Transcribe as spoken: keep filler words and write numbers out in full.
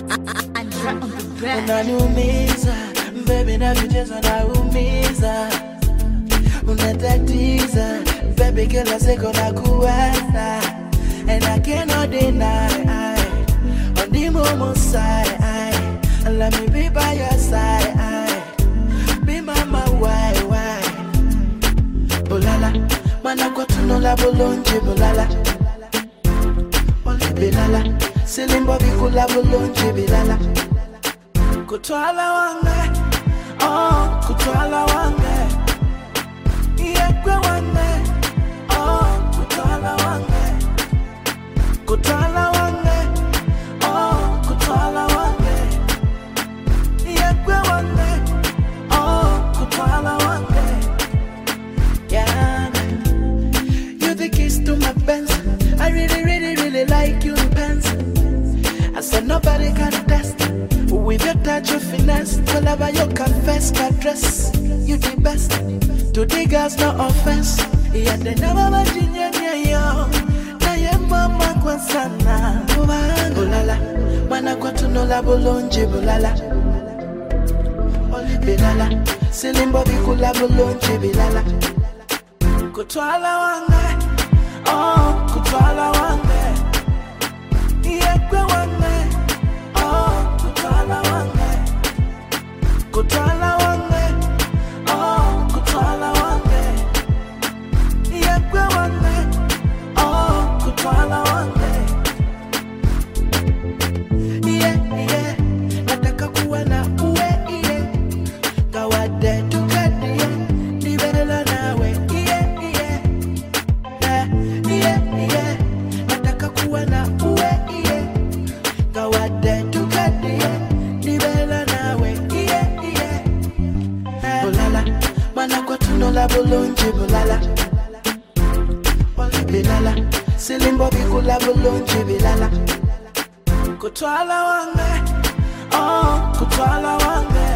Unaniumiza, baby na vichezo naumiza. Unatatiza, baby kila siku nakuwaza. And I cannot deny, on the moment side, let me be by your side. Be mama, why, why? Bulala, mana kwa tunola bulonje bulala. Oli bilala, silimbo bikula bulonje bilala. Kutwala wange, oh, kutwala wange. Yekwe wange, oh, kutwala wange. Kutwala wange, oh, kutwala wange. Yekwe wange, oh, kutwala wange. Yeah, you're the keys to my Benz. I really, really, really like you in pens. I said nobody can test. With your touch of finesse, whenever you confess, can dress. You the best. To the girls, no offense. Yeah, they never imagine you. Na ye mama kwa sana. Bulala, mana kwa tunola bulonje bulala. Oli bilala, silimbo bikula bulonje bilala. Kutwala wange, oh, kutwala wange. Yekwe wange, oh, kutwala wange. Kutwala wange, oh, kutwala wange. Yekwe wange, oh, kutwala wange. Yeah, yeah, nataka kuwa na uwe, yeah. Kawade tukadi, yeah. Nibela nawe, yeah, yeah. Yeah, yeah, nataka kuwa na uwe, yeah. Kawade tukadi, yeah. Nibela nawe, yeah, yeah. Bulala, mana kwa tunola bulonje bulala. Oli bilala, silimbo bikula bulonje bilala. Kutwala wange, oh, kutwala wange.